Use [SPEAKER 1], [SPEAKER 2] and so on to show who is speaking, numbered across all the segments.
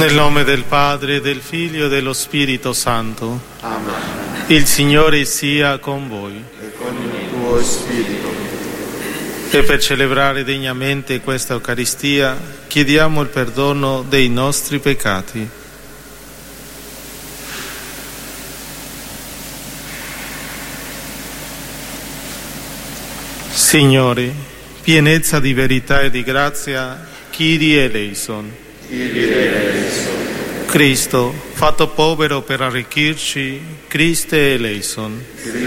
[SPEAKER 1] Nel nome del Padre, del Figlio e dello Spirito Santo.
[SPEAKER 2] Amen.
[SPEAKER 1] Il Signore sia con voi.
[SPEAKER 2] E con il tuo spirito.
[SPEAKER 1] E per celebrare degnamente questa Eucaristia chiediamo il perdono dei nostri peccati. Signore, pienezza di verità e di grazia, Kyrie eleison. Cristo, fatto povero per arricchirci, Christe eleison.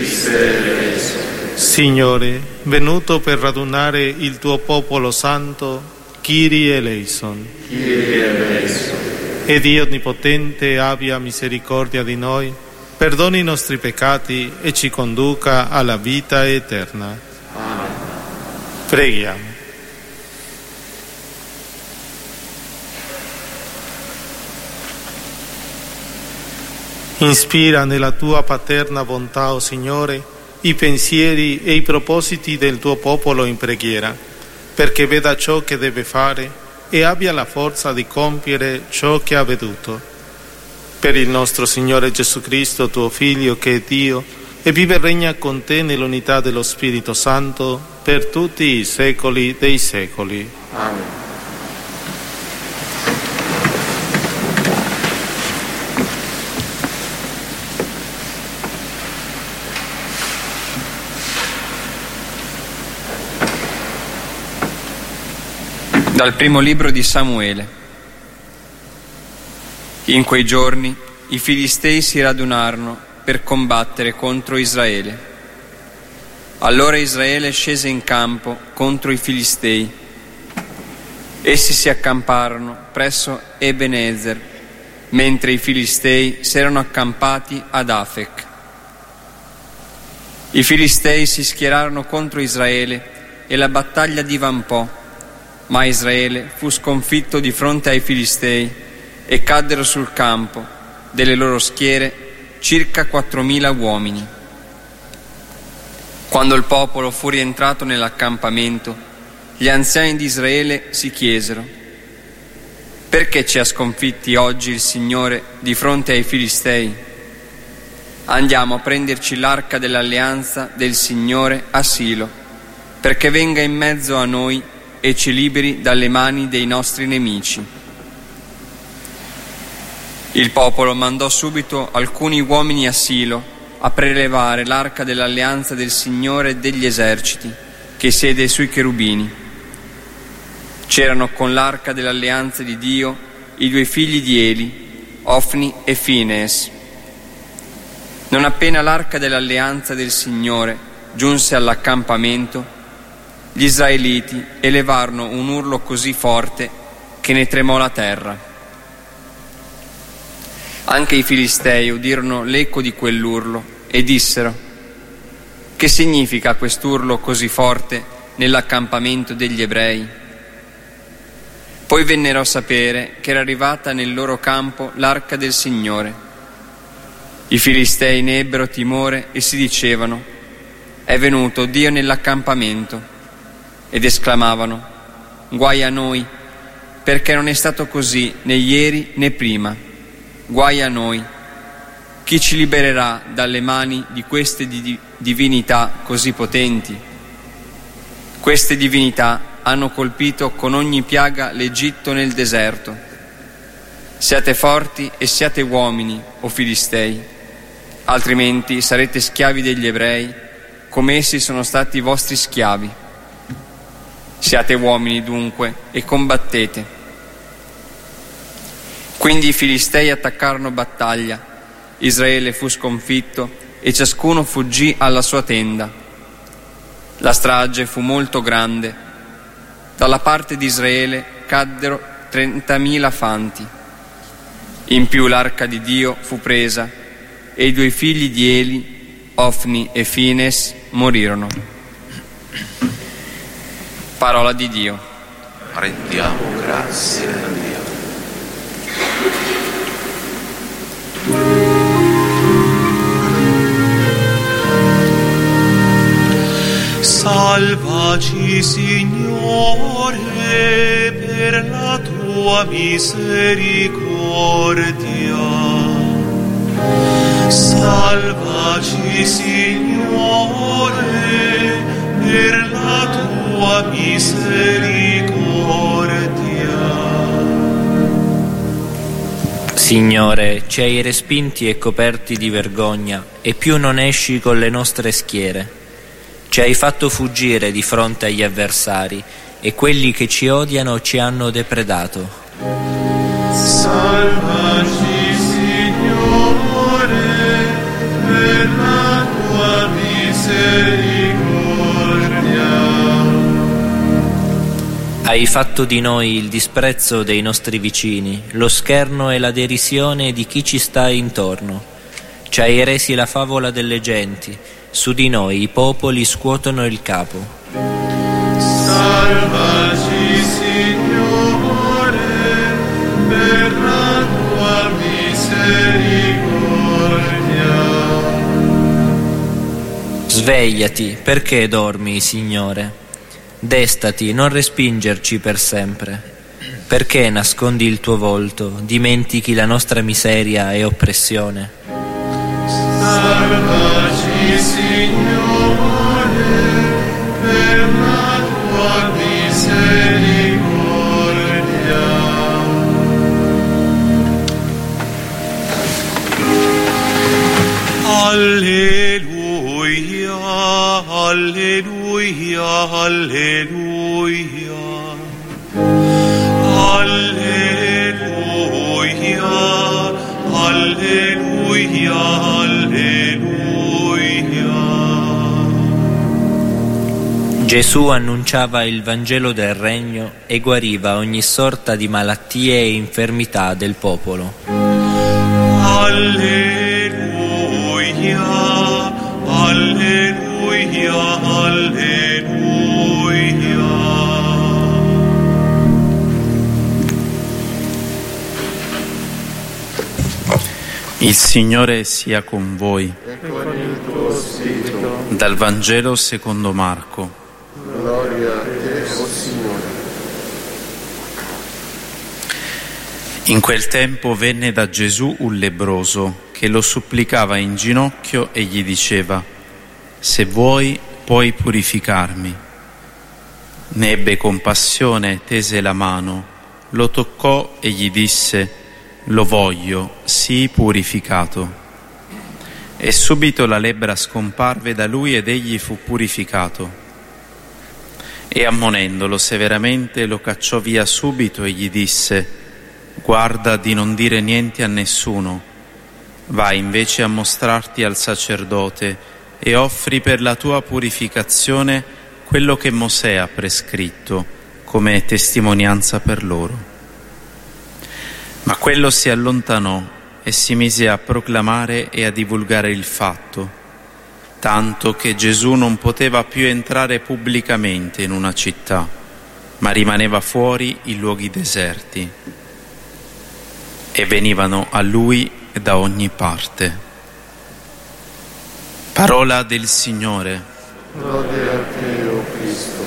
[SPEAKER 1] Signore, venuto per radunare il tuo popolo santo, Kyrie eleison. E Dio Onnipotente abbia misericordia di noi, perdoni i nostri peccati e ci conduca alla vita eterna.
[SPEAKER 2] Amen.
[SPEAKER 1] Preghiamo. Inspira nella tua paterna bontà, o Signore, i pensieri e i propositi del tuo popolo in preghiera, perché veda ciò che deve fare e abbia la forza di compiere ciò che ha veduto. Per il nostro Signore Gesù Cristo, tuo Figlio, che è Dio, e vive e regna con te nell'unità dello Spirito Santo, per tutti i secoli dei secoli.
[SPEAKER 2] Amen.
[SPEAKER 3] Dal primo libro di Samuele. In quei giorni i Filistei si radunarono per combattere contro Israele. Allora Israele scese in campo contro i Filistei. Essi si accamparono presso Ebenezer, mentre i Filistei si erano accampati ad Afec. I Filistei si schierarono contro Israele e la battaglia divampò. Ma Israele fu sconfitto di fronte ai Filistei e caddero sul campo delle loro schiere circa 4.000 uomini. Quando il popolo fu rientrato nell'accampamento, gli anziani di Israele si chiesero: perché ci ha sconfitti oggi il Signore di fronte ai Filistei? Andiamo a prenderci l'arca dell'alleanza del Signore a Silo, perché venga in mezzo a noi e ci liberi dalle mani dei nostri nemici. Il popolo mandò subito alcuni uomini a Silo a prelevare l'arca dell'alleanza del Signore degli eserciti, che siede sui cherubini. C'erano con l'arca dell'alleanza di Dio i 2 figli di Eli, Ofni e Finees. Non appena l'arca dell'alleanza del Signore giunse all'accampamento, gli israeliti elevarono un urlo così forte che ne tremò la terra. Anche i Filistei udirono l'eco di quell'urlo e dissero: che significa quest'urlo così forte nell'accampamento degli ebrei? Poi vennero a sapere che era arrivata nel loro campo l'arca del Signore. I Filistei ne ebbero timore e si dicevano: è venuto Dio nell'accampamento. Ed esclamavano: guai a noi, perché non è stato così né ieri né prima. Guai a noi. Chi ci libererà dalle mani di queste divinità così potenti? Queste divinità hanno colpito con ogni piaga l'Egitto nel deserto. Siate forti e siate uomini, o Filistei, altrimenti sarete schiavi degli ebrei, come essi sono stati i vostri schiavi. Siate uomini dunque e combattete. Quindi i Filistei attaccarono battaglia, Israele fu sconfitto e ciascuno fuggì alla sua tenda. La strage fu molto grande. Dalla parte di Israele caddero 30.000 fanti. In più l'arca di Dio fu presa e i 2 figli di Eli, Ofni e Finees, morirono. Parola di Dio.
[SPEAKER 2] Rendiamo grazie a Dio.
[SPEAKER 4] Salvaci, Signore, per la la tua misericordia. Salvaci, Signore, per la tua misericordia.
[SPEAKER 5] Signore, ci hai respinti e coperti di vergogna, e più non esci con le nostre schiere. Ci hai fatto fuggire di fronte agli avversari, e quelli che ci odiano ci hanno depredato.
[SPEAKER 4] Salvaci, Signore, per la tua misericordia.
[SPEAKER 5] Hai fatto di noi il disprezzo dei nostri vicini, lo scherno e la derisione di chi ci sta intorno. Ci hai resi la favola delle genti, su di noi i popoli scuotono il capo.
[SPEAKER 4] Salvaci, Signore, per la tua misericordia.
[SPEAKER 5] Svegliati, perché dormi, Signore? Destati, non respingerci per sempre. Perché nascondi il tuo volto, dimentichi la nostra miseria e oppressione?
[SPEAKER 4] Salvaci, Signore, per la tua misericordia. Alleluia, alleluia, alleluia. Alleluia, alleluia, alleluia.
[SPEAKER 5] Gesù annunciava il Vangelo del Regno e guariva ogni sorta di malattie e infermità del popolo.
[SPEAKER 4] Alleluia, alleluia, alleluia.
[SPEAKER 6] Il Signore sia con voi.
[SPEAKER 2] E con il tuo spirito.
[SPEAKER 6] Dal Vangelo secondo Marco.
[SPEAKER 2] Gloria a te, o Signore.
[SPEAKER 6] In quel tempo venne da Gesù un lebbroso che lo supplicava in ginocchio e gli diceva: «Se vuoi, puoi purificarmi». Ne ebbe compassione, tese la mano, lo toccò e gli disse: «Lo voglio, sii purificato». E subito la lebbra scomparve da lui ed egli fu purificato. E ammonendolo severamente lo cacciò via subito e gli disse: «Guarda di non dire niente a nessuno. Vai invece a mostrarti al sacerdote e offri per la tua purificazione quello che Mosè ha prescritto come testimonianza per loro». Ma quello si allontanò e si mise a proclamare e a divulgare il fatto, tanto che Gesù non poteva più entrare pubblicamente in una città, ma rimaneva fuori in luoghi deserti. E venivano a lui da ogni parte. Parola del Signore.
[SPEAKER 2] Lode a te, o Cristo.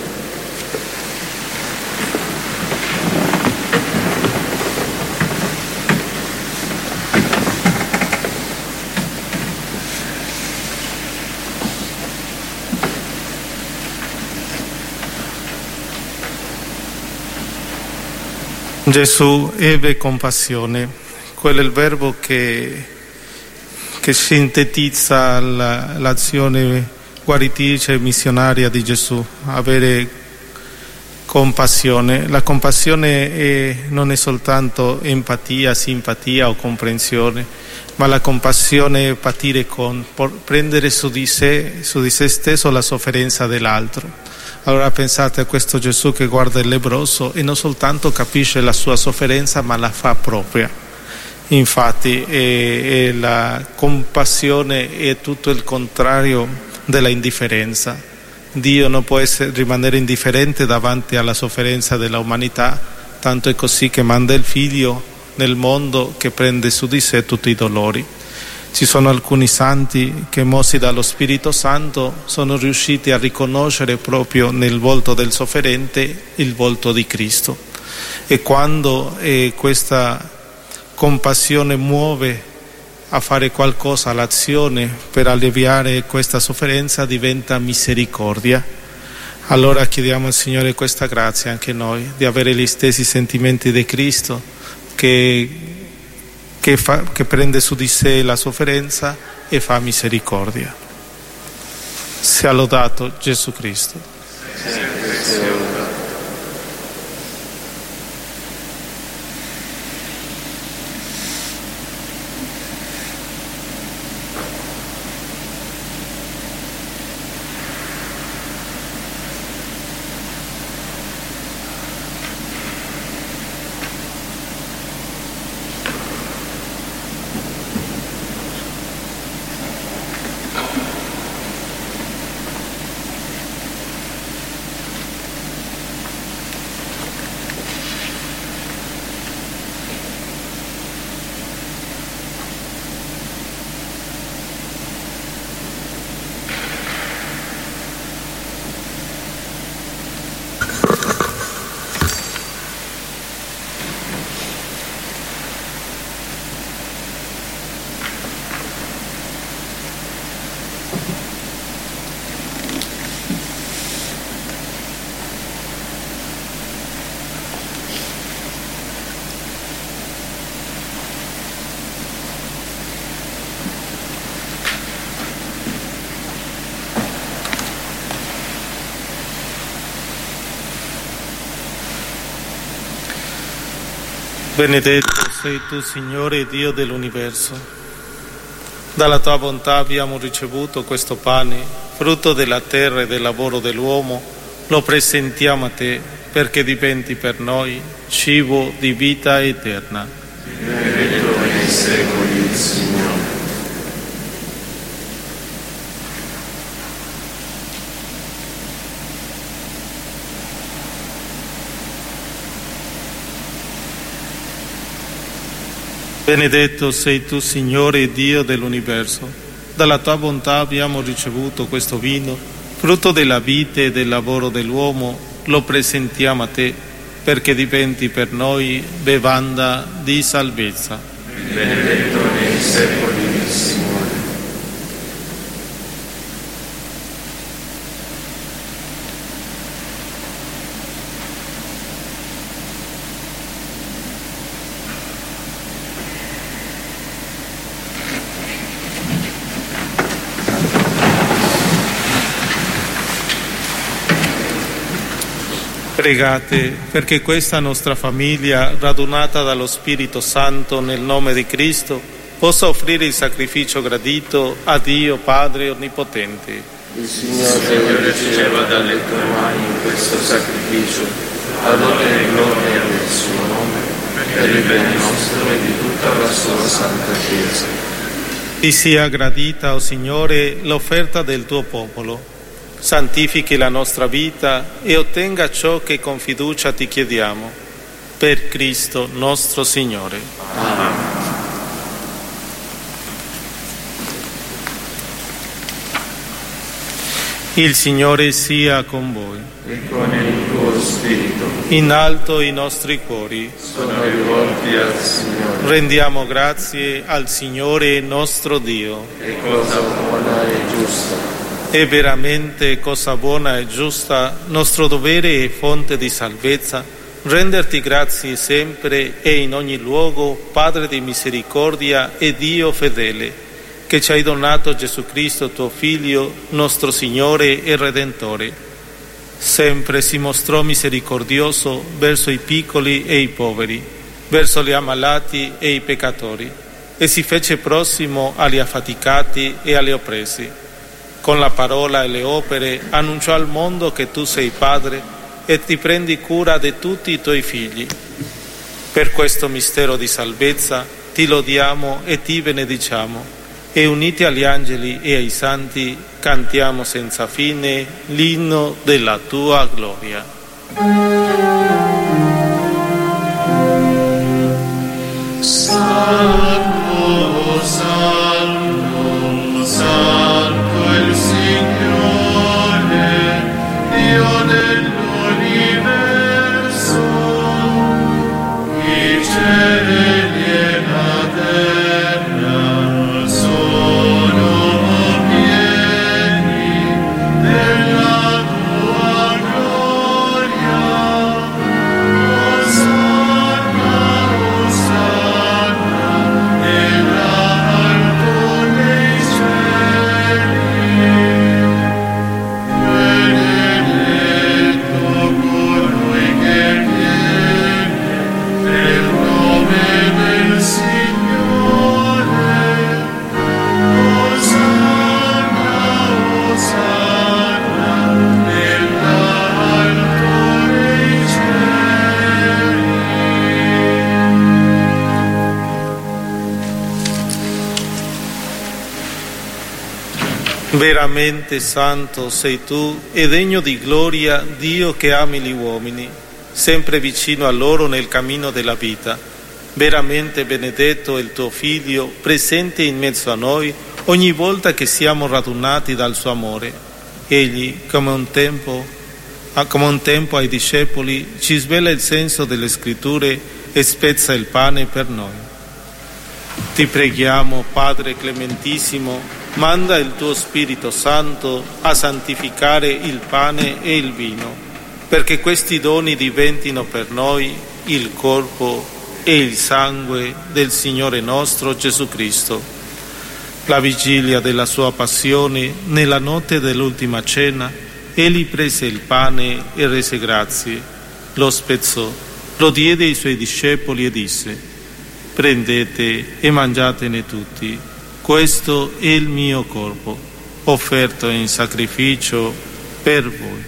[SPEAKER 1] Gesù ebbe compassione, quello è il verbo che sintetizza l'azione guaritrice e missionaria di Gesù, avere compassione. La compassione non è soltanto empatia, simpatia o comprensione, ma la compassione è patire prendere su di se stesso la sofferenza dell'altro. Allora pensate a questo Gesù che guarda il lebbroso e non soltanto capisce la sua sofferenza, ma la fa propria. Infatti la compassione è tutto il contrario della indifferenza. Dio non può rimanere indifferente davanti alla sofferenza dell'umanità, tanto è così che manda il Figlio nel mondo che prende su di sé tutti i dolori. Ci sono alcuni santi che, mossi dallo Spirito Santo, sono riusciti a riconoscere proprio nel volto del sofferente il volto di Cristo. E quando questa compassione muove a fare qualcosa, l'azione per alleviare questa sofferenza diventa misericordia. Allora chiediamo al Signore questa grazia anche noi, di avere gli stessi sentimenti di Cristo che prende su di sé la sofferenza e fa misericordia. Sia lodato Gesù Cristo. Benedetto sei tu, Signore Dio dell'universo. Dalla tua bontà abbiamo ricevuto questo pane, frutto della terra e del lavoro dell'uomo. Lo presentiamo a te perché diventi per noi cibo di vita eterna.
[SPEAKER 2] Benedetto nei secoli il Signore.
[SPEAKER 1] Benedetto sei tu, Signore Dio dell'universo. Dalla tua bontà abbiamo ricevuto questo vino, frutto della vita e del lavoro dell'uomo. Lo presentiamo a te perché diventi per noi bevanda di salvezza.
[SPEAKER 2] Benedetto nei secoli il Signore.
[SPEAKER 1] Pregate perché questa nostra famiglia, radunata dallo Spirito Santo nel nome di Cristo, possa offrire il sacrificio gradito a Dio Padre Onnipotente.
[SPEAKER 2] Il Signore riceva dalle tue mani questo sacrificio, ad onore e gloria del suo nome, per il bene nostro e di tutta la sua Santa Chiesa.
[SPEAKER 1] Ti sia gradita, o Signore, l'offerta del tuo popolo. Santifichi la nostra vita e ottenga ciò che con fiducia ti chiediamo. Per Cristo nostro Signore.
[SPEAKER 2] Amen.
[SPEAKER 1] Il Signore sia con voi.
[SPEAKER 2] E con il tuo spirito.
[SPEAKER 1] In alto i nostri cuori.
[SPEAKER 2] Sono rivolti al Signore.
[SPEAKER 1] Rendiamo grazie al Signore nostro Dio.
[SPEAKER 2] È cosa buona e giusta.
[SPEAKER 1] È veramente cosa buona e giusta, nostro dovere e fonte di salvezza, renderti grazie sempre e in ogni luogo, Padre di misericordia e Dio fedele, che ci hai donato Gesù Cristo, tuo Figlio, nostro Signore e Redentore. Sempre si mostrò misericordioso verso i piccoli e i poveri, verso gli ammalati e i peccatori, e si fece prossimo agli affaticati e agli oppressi. Con la parola e le opere annunciò al mondo che tu sei Padre e ti prendi cura di tutti i tuoi figli. Per questo mistero di salvezza ti lodiamo e ti benediciamo e uniti agli angeli e ai santi cantiamo senza fine l'inno della tua gloria.
[SPEAKER 4] Salmo, salmo, salmo il Signore, Dio dell'universo.
[SPEAKER 1] Veramente santo sei tu e degno di gloria, Dio che ami gli uomini, sempre vicino a loro nel cammino della vita. Veramente benedetto è il tuo Figlio, presente in mezzo a noi ogni volta che siamo radunati dal suo amore. Egli, come un tempo ai discepoli, ci svela il senso delle Scritture e spezza il pane per noi. Ti preghiamo, Padre clementissimo, manda il tuo Spirito Santo a santificare il pane e il vino, perché questi doni diventino per noi il corpo e il sangue del Signore nostro Gesù Cristo. La vigilia della sua passione, nella notte dell'ultima cena, egli prese il pane e rese grazie, lo spezzò, lo diede ai suoi discepoli e disse: prendete e mangiatene tutti, questo è il mio corpo, offerto in sacrificio per voi.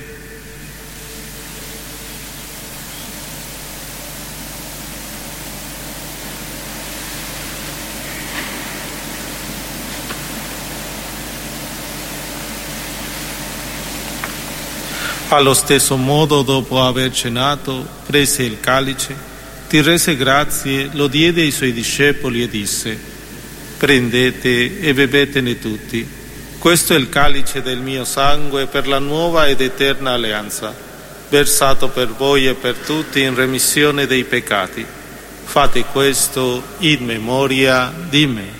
[SPEAKER 1] Allo stesso modo, dopo aver cenato, prese il calice, ti rese grazie, lo diede ai suoi discepoli e disse: prendete e bevetene tutti, questo è il calice del mio sangue per la nuova ed eterna alleanza, versato per voi e per tutti in remissione dei peccati. Fate questo in memoria di me.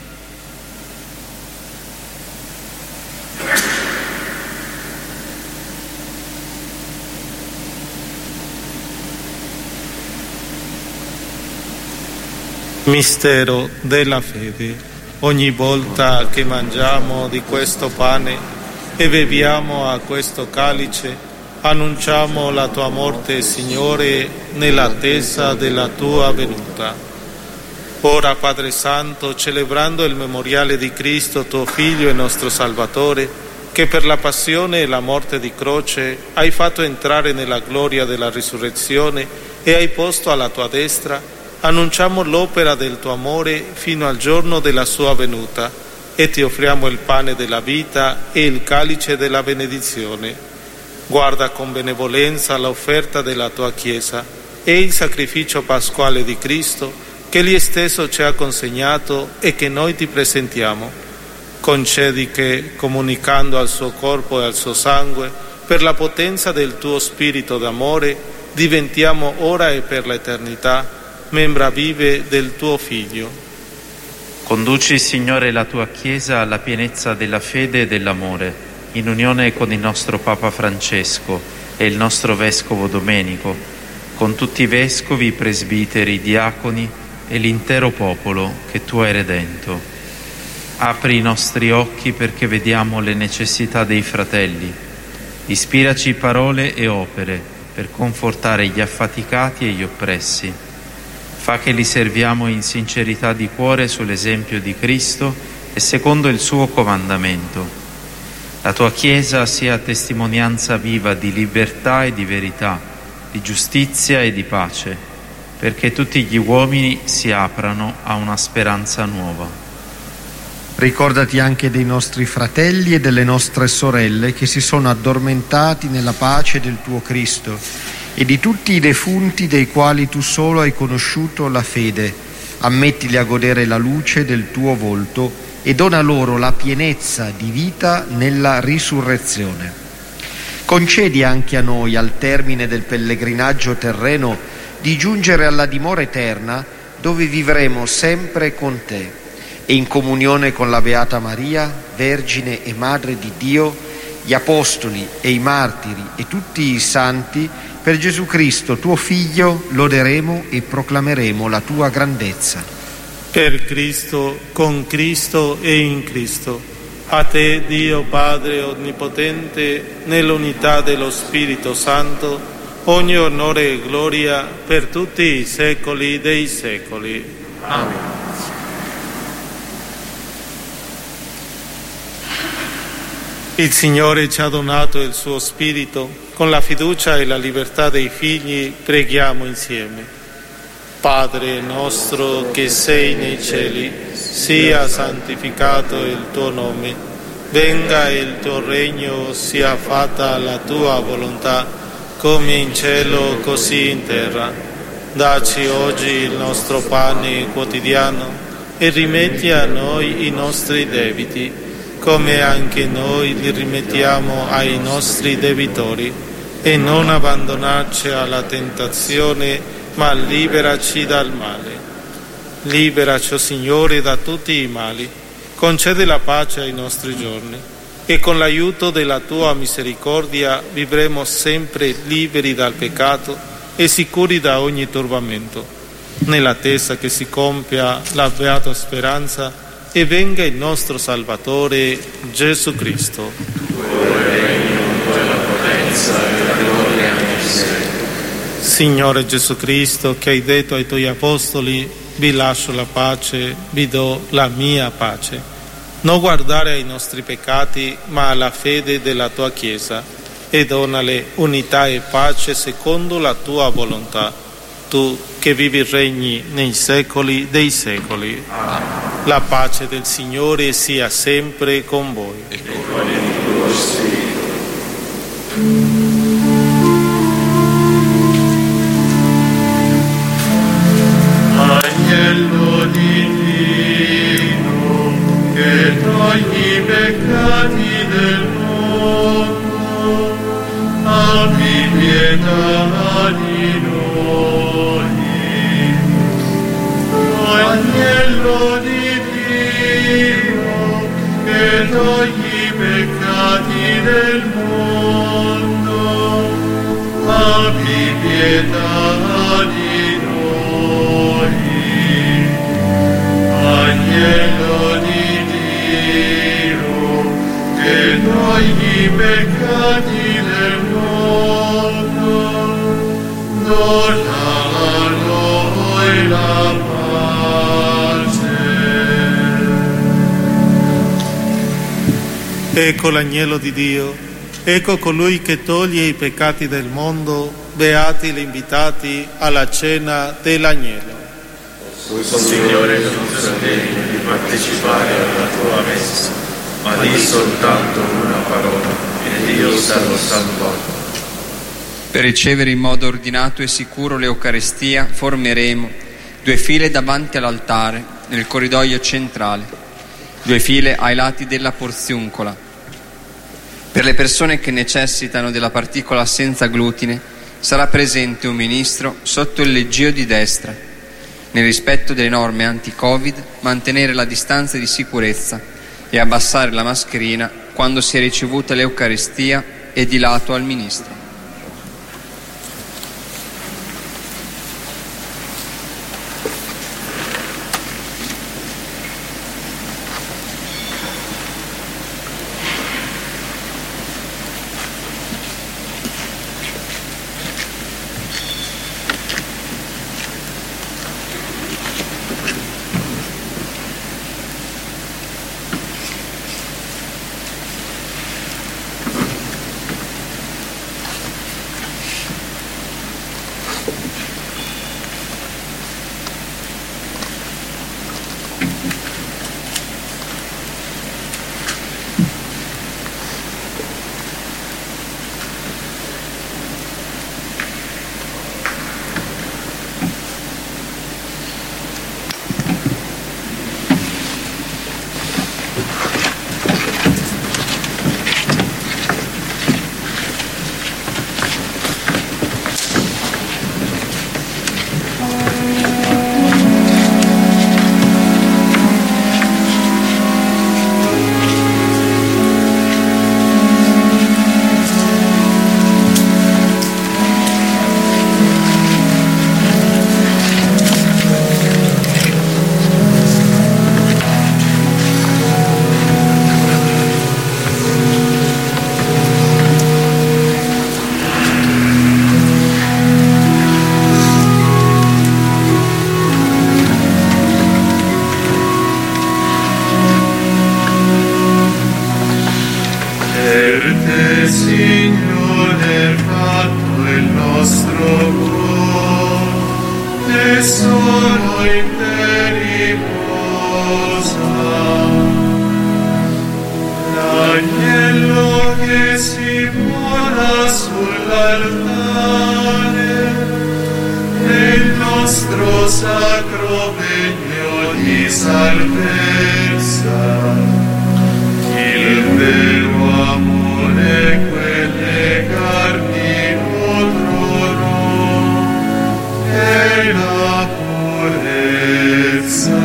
[SPEAKER 1] Mistero della fede. Ogni volta che mangiamo di questo pane e beviamo a questo calice, annunciamo la tua morte, Signore, nell'attesa della tua venuta. Ora, Padre Santo, celebrando il memoriale di Cristo, tuo Figlio e nostro Salvatore, che per la passione e la morte di croce hai fatto entrare nella gloria della risurrezione e hai posto alla tua destra, annunciamo l'opera del tuo amore fino al giorno della sua venuta e ti offriamo il pane della vita e il calice della benedizione. Guarda con benevolenza l'offerta della tua Chiesa e il sacrificio pasquale di Cristo che Egli stesso ci ha consegnato e che noi ti presentiamo. Concedi che, comunicando al suo corpo e al suo sangue, per la potenza del tuo Spirito d'amore, diventiamo ora e per l'eternità membra vive del tuo Figlio.
[SPEAKER 6] Conduci, Signore, la tua Chiesa alla pienezza della fede e dell'amore, in unione con il nostro Papa Francesco e il nostro Vescovo Domenico, con tutti i vescovi, presbiteri, diaconi e l'intero popolo che tu hai redento. Apri i nostri occhi perché vediamo le necessità dei fratelli. Ispiraci parole e opere per confortare gli affaticati e gli oppressi. Fa che li serviamo in sincerità di cuore sull'esempio di Cristo e secondo il suo comandamento. La tua Chiesa sia testimonianza viva di libertà e di verità, di giustizia e di pace, perché tutti gli uomini si aprano a una speranza nuova.
[SPEAKER 7] Ricordati anche dei nostri fratelli e delle nostre sorelle che si sono addormentati nella pace del tuo Cristo, e di tutti i defunti dei quali tu solo hai conosciuto la fede. Ammettili a godere la luce del tuo volto e dona loro la pienezza di vita nella risurrezione. Concedi anche a noi, al termine del pellegrinaggio terreno, di giungere alla dimora eterna, dove vivremo sempre con te, e in comunione con la Beata Maria, Vergine e Madre di Dio, gli Apostoli e i Martiri e tutti i Santi, per Gesù Cristo, tuo Figlio, loderemo e proclameremo la tua grandezza.
[SPEAKER 1] Per Cristo, con Cristo e in Cristo, a te, Dio Padre Onnipotente, nell'unità dello Spirito Santo, ogni onore e gloria per tutti i secoli dei secoli. Amen. Il Signore ci ha donato il suo Spirito. Con la fiducia e la libertà dei figli preghiamo insieme. Padre nostro che sei nei cieli, sia santificato il tuo nome. Venga il tuo regno, sia fatta la tua volontà, come in cielo così in terra. Dacci oggi il nostro pane quotidiano e rimetti a noi i nostri debiti, come anche noi li rimettiamo ai nostri debitori. E non abbandonarci alla tentazione, ma liberaci dal male. Liberaci, Signore, da tutti i mali. Concede la pace ai nostri giorni e con l'aiuto della tua misericordia vivremo sempre liberi dal peccato e sicuri da ogni turbamento, nell'attesa che si compia la beata speranza e venga il nostro Salvatore Gesù Cristo.
[SPEAKER 2] Tuo regno, la potenza e la gloria nel secolo.
[SPEAKER 1] Signore Gesù Cristo, che hai detto ai tuoi apostoli: vi lascio la pace, vi do la mia pace. Non guardare ai nostri peccati, ma alla fede della tua Chiesa, e donale unità e pace secondo la tua volontà. Tu che vivi e regni nei secoli dei secoli. Amen. La pace del Signore sia sempre con voi.
[SPEAKER 2] E con il tuo spirito.
[SPEAKER 4] Agnello divino, che togli i peccati del mondo, abbi pietà di noi. Agnello divino, che togli i peccati del mondo, abbi pietà di noi. Agnello divino, che togli i peccati del mondo, dona a noi la pace.
[SPEAKER 1] Ecco l'agnello di Dio, ecco colui che toglie i peccati del mondo. Beati gli invitati alla cena dell'agnello.
[SPEAKER 2] Signore, non sono degno di partecipare alla tua messa, ma di soltanto una parola, ed io sarò salvato.
[SPEAKER 3] Per ricevere in modo ordinato e sicuro l'Eucaristia formeremo 2 file davanti all'altare nel corridoio centrale, 2 file ai lati della porziuncola. Per le persone che necessitano della particola senza glutine sarà presente un ministro sotto il leggio di destra. Nel rispetto delle norme anti-Covid, mantenere la distanza di sicurezza e abbassare la mascherina quando si è ricevuta l'Eucaristia e di lato al ministro.
[SPEAKER 4] Signore, fatto il nostro cuore, e solo in te riposa. Agnello che si posa sull'altare, nel nostro sacro regno di salvezza, il vero amore, quelle carni nutrono, e la purezza.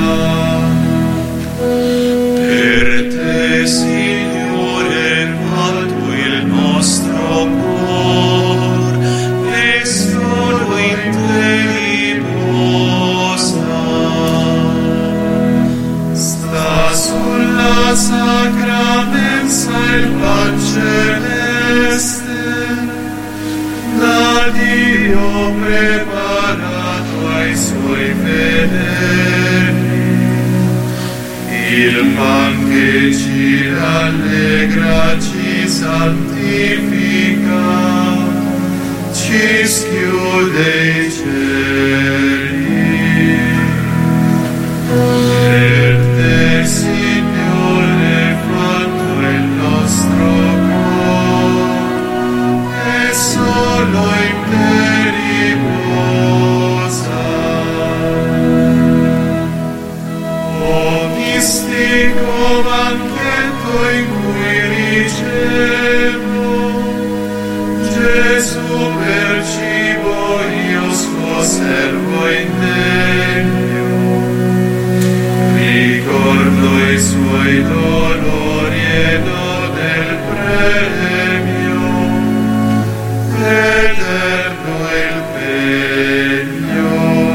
[SPEAKER 4] Per te, Signore, fatto il nostro cor, e solo in te riposa. Sta sulla sacra mensa il pan celeste, da Dio preparato ai suoi fedeli. Il pan che ci rallegra, ci santifica, ci schiude i cieli. Per te, Signore, fatto il nostro cuore, e solo in te riposa. Mistico banchetto in cui ricevo Gesù per cibo, io suo servo indegno. Ricordo i suoi dolori e do del premio eterno il pegno.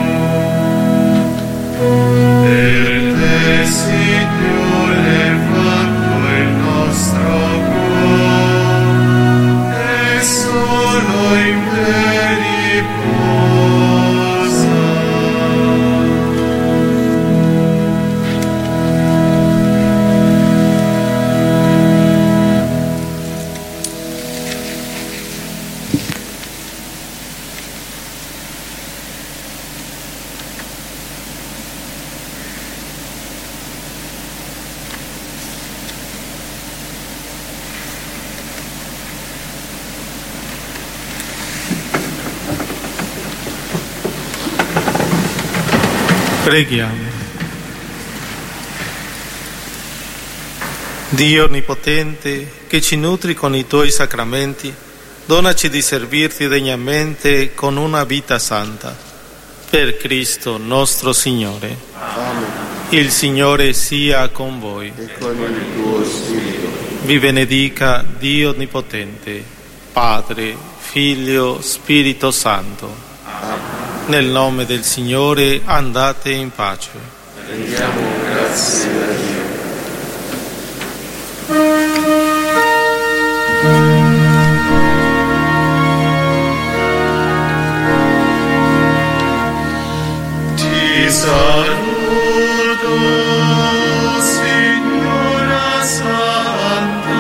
[SPEAKER 4] Signore, fatto il nostro cuore, e solo in te riposa.
[SPEAKER 1] Preghiamo. Dio Onnipotente, che ci nutri con i Tuoi sacramenti, donaci di servirti degnamente con una vita santa. Per Cristo nostro Signore.
[SPEAKER 2] Amen.
[SPEAKER 1] Il Signore sia con voi.
[SPEAKER 2] E con il tuo spirito.
[SPEAKER 1] Vi benedica Dio Onnipotente, Padre, Figlio, Spirito Santo.
[SPEAKER 2] Amen.
[SPEAKER 1] Nel nome del Signore andate in pace.
[SPEAKER 2] Rendiamo grazie a Dio. Ti saluto, Signora Santa,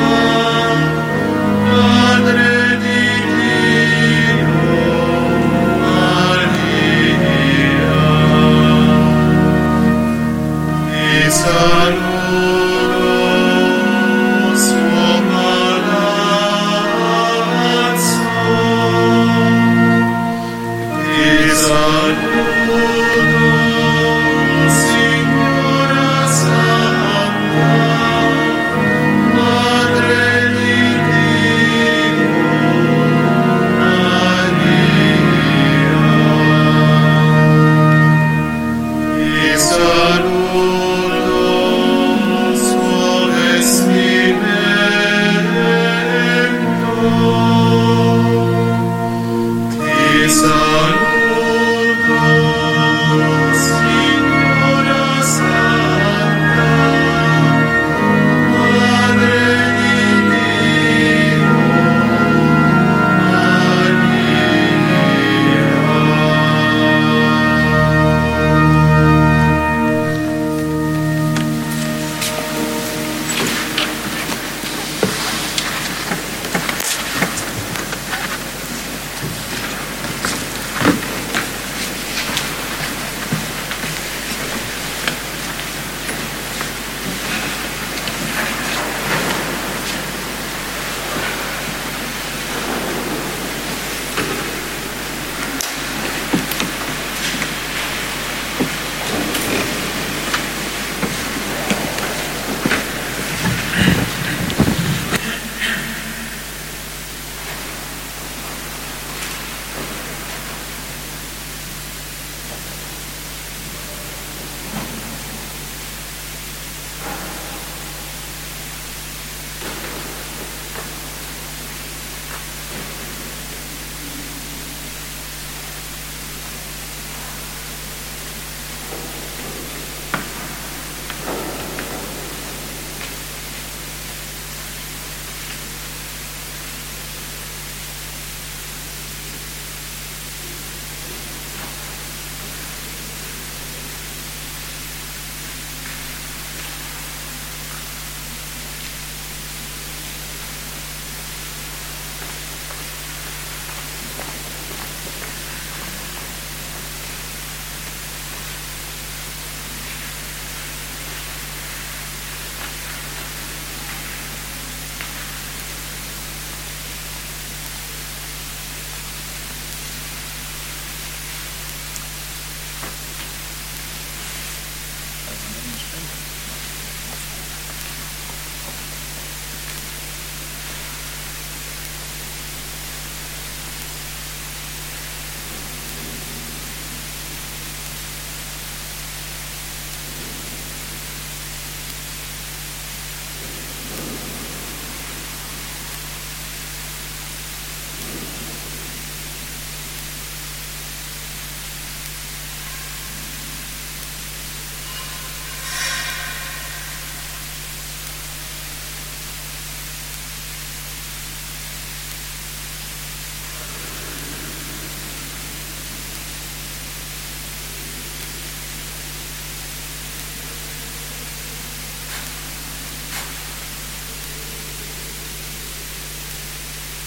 [SPEAKER 2] Madre di Dio, Maria. Ti saluto, suo palazzo. Ti saluto,